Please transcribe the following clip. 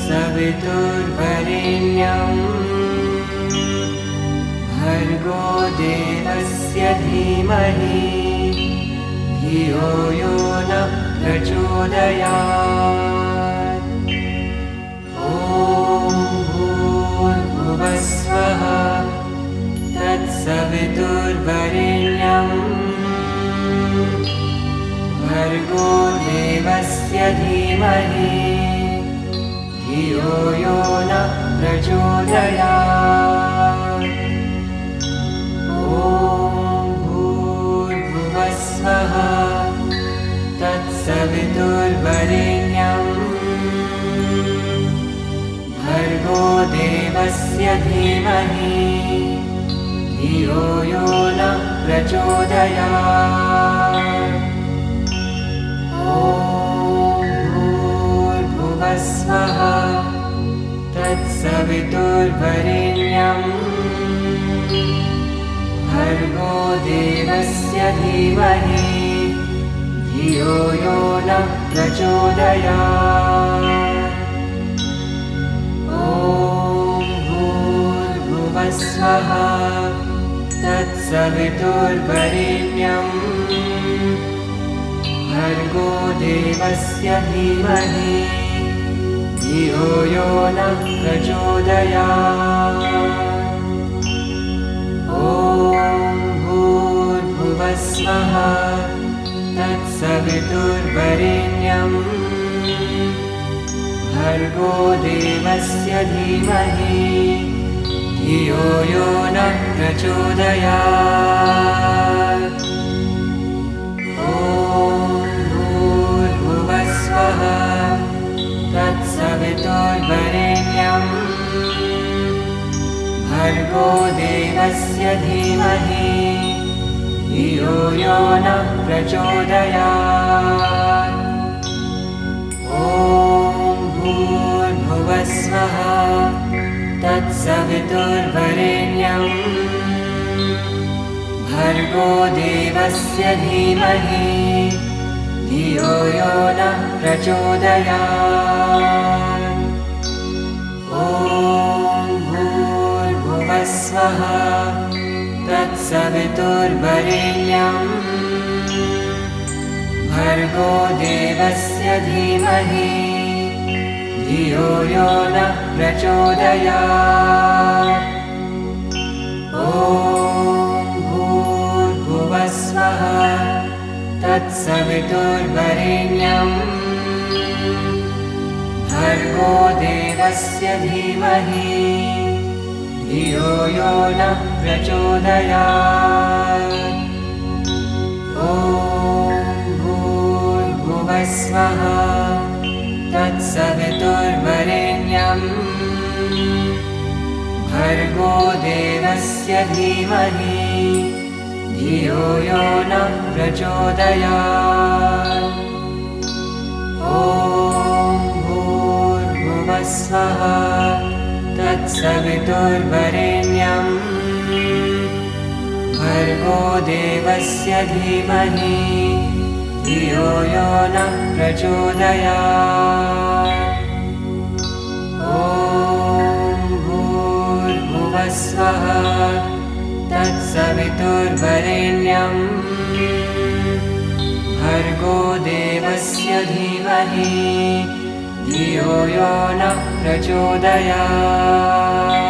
तत्सवितुर्वरेण्यम् भर्गो देवस्य धीमहि धियो यो न प्रचोदयात्। ॐ भूर्भुवस्वः तत्सवितुर्वरेण्यम् भर्गो देवस्य धीमहि धियो यो न प्रचोदयात्। ॐ भूर्भुवस्वः तत्सवितुर्वरेण्यम् भर्गो देवस्य धीमहि धियो यो न प्रचोदयात्। ॐ भूर्भुवस्वः तत्सवितुर्वरेण्यम् भर्गो देवस्य धीमहि धियो यो न प्रचोदयात्। ॐ भूर्भुवस्वः तत्सवितुर्वरेण्यम् भर्गो देवस्य धीमहि धियो यो न प्रचोदयात्। ॐ भूर्भुवस्वः तत्सवितुर्वरेण्यम् भर्गो देवस्य धीमहि धियो यो न प्रचोदयात्। ॐ भूर्भुवस्वः तत्सवितुर्वरेण्यम् भर्गो देवस्य धीमहि धियो यो न प्रचोदयात्। ॐ भूर्भुवस्वः तत्सवितुर्वरेण्यम् भर्गो देवस्य धीमहि धियो यो न प्रचोदयात्। ॐ भूर्भुवस्वः तत्सवितुर्वरेण्यम् भर्गो देवस्य धीमहि धियो यो न प्रचोदयात्। ॐ भूर्भुवस्वः तत्सवितुर्वरेण्यम् भर्गो देवस्य धीमहि धियो यो न प्रचोदयात्। ॐ भूर्भुवस्वः तत्सवितुर्वरेण्यम् भर्गो देवस्य धीमहि धियो यो न प्रचोदयात्। ॐ भूर्भुवस्वः तत्सवितुर्वरेण्यम् भर्गो देवस्य धीमहि धियो यो न प्रचोदयात्। ॐ भूर्भुवस्वः तत्सवितुर्वरेण्यम् भर्गो देवस्य धीमहि धियो यो न प्रचोदयात्।